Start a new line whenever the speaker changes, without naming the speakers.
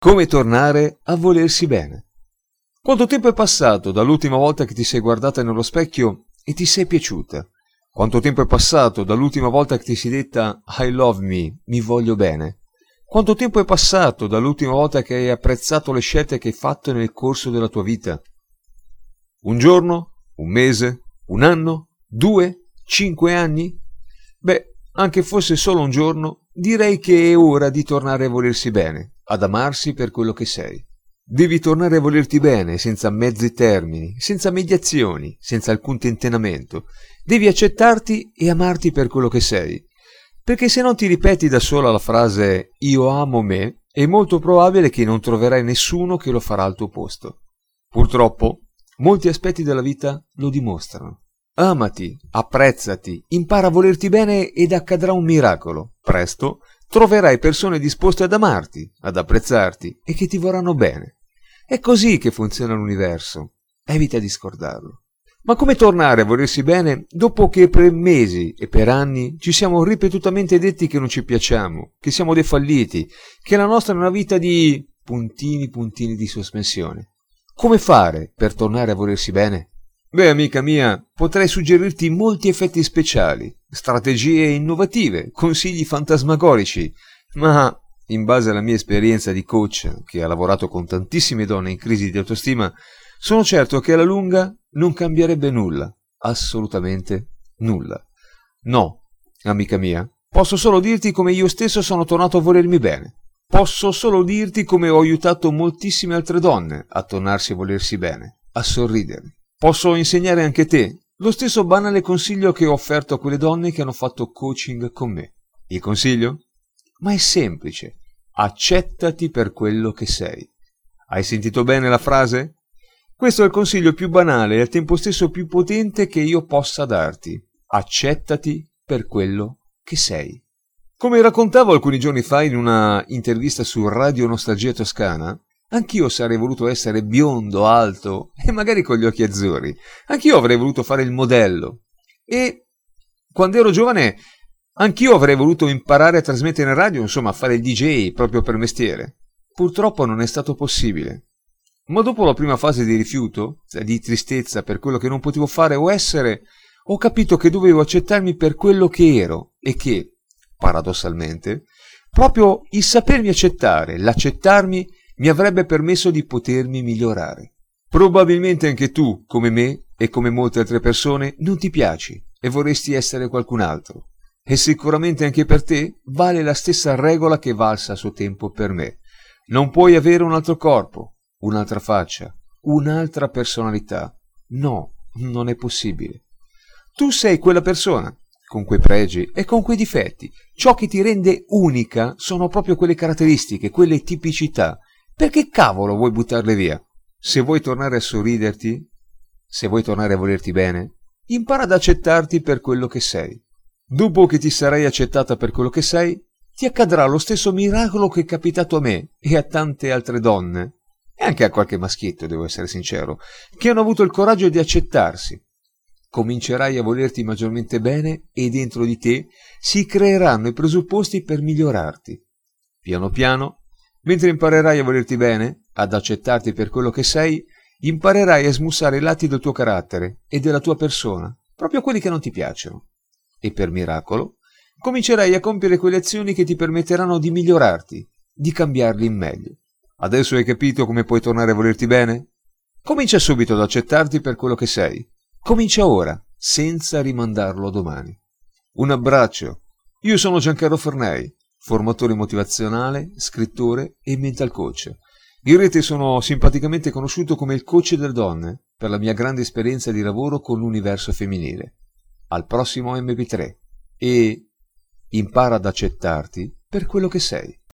Come tornare a volersi bene. Quanto tempo è passato dall'ultima volta che ti sei guardata nello specchio e ti sei piaciuta? Quanto tempo è passato dall'ultima volta che ti sei detta I love me, mi voglio bene? Quanto tempo è passato dall'ultima volta che hai apprezzato le scelte che hai fatto nel corso della tua vita? Un giorno? Un mese? Un anno? 2? 5 anni? Beh, anche fosse solo un giorno, direi che è ora di tornare a volersi bene, ad amarsi per quello che sei. Devi tornare a volerti bene, senza mezzi termini, senza mediazioni, senza alcun tentennamento. Devi accettarti e amarti per quello che sei. Perché se non ti ripeti da sola la frase «io amo me», è molto probabile che non troverai nessuno che lo farà al tuo posto. Purtroppo, molti aspetti della vita lo dimostrano. Amati, apprezzati, impara a volerti bene ed accadrà un miracolo. Presto troverai persone disposte ad amarti, ad apprezzarti e che ti vorranno bene. È così che funziona l'universo. Evita di scordarlo. Ma come tornare a volersi bene dopo che per mesi e per anni ci siamo ripetutamente detti che non ci piacciamo, che siamo dei falliti, che la nostra è una vita di puntini di sospensione? Come fare per tornare a volersi bene? Beh, amica mia, potrei suggerirti molti effetti speciali, strategie innovative, consigli fantasmagorici, ma in base alla mia esperienza di coach, che ha lavorato con tantissime donne in crisi di autostima, sono certo che alla lunga non cambierebbe nulla, assolutamente nulla. No, amica mia, posso solo dirti come io stesso sono tornato a volermi bene. Posso solo dirti come ho aiutato moltissime altre donne a tornarsi a volersi bene, a sorridere. Posso insegnare anche te lo stesso banale consiglio che ho offerto a quelle donne che hanno fatto coaching con me. Il consiglio? Ma è semplice. Accettati per quello che sei. Hai sentito bene la frase? Questo è il consiglio più banale e al tempo stesso più potente che io possa darti. Accettati per quello che sei. Come raccontavo alcuni giorni fa in una intervista su Radio Nostalgia Toscana, anch'io sarei voluto essere biondo, alto e magari con gli occhi azzurri. Anch'io avrei voluto fare il modello. E quando ero giovane, anch'io avrei voluto imparare a trasmettere in radio, insomma, a fare il DJ proprio per mestiere. Purtroppo non è stato possibile. Ma dopo la prima fase di rifiuto, di tristezza per quello che non potevo fare o essere, ho capito che dovevo accettarmi per quello che ero e che, paradossalmente, proprio il sapermi accettare, l'accettarmi, mi avrebbe permesso di potermi migliorare. Probabilmente anche tu, come me e come molte altre persone, non ti piaci e vorresti essere qualcun altro. E sicuramente anche per te vale la stessa regola che valsa a suo tempo per me. Non puoi avere un altro corpo, un'altra faccia, un'altra personalità. No, non è possibile. Tu sei quella persona, con quei pregi e con quei difetti. Ciò che ti rende unica sono proprio quelle caratteristiche, quelle tipicità. Perché cavolo vuoi buttarle via? Se vuoi tornare a sorriderti, se vuoi tornare a volerti bene, impara ad accettarti per quello che sei. Dopo che ti sarai accettata per quello che sei, ti accadrà lo stesso miracolo che è capitato a me e a tante altre donne, e anche a qualche maschietto, devo essere sincero, che hanno avuto il coraggio di accettarsi. Comincerai a volerti maggiormente bene e dentro di te si creeranno i presupposti per migliorarti. Piano piano, mentre imparerai a volerti bene, ad accettarti per quello che sei, imparerai a smussare i lati del tuo carattere e della tua persona, proprio quelli che non ti piacciono. E per miracolo, comincerai a compiere quelle azioni che ti permetteranno di migliorarti, di cambiarli in meglio. Adesso hai capito come puoi tornare a volerti bene? Comincia subito ad accettarti per quello che sei. Comincia ora, senza rimandarlo a domani. Un abbraccio. Io sono Giancarlo Fornei, formatore motivazionale, scrittore e mental coach. In rete sono simpaticamente conosciuto come il coach delle donne per la mia grande esperienza di lavoro con l'universo femminile. Al prossimo MP3 e impara ad accettarti per quello che sei.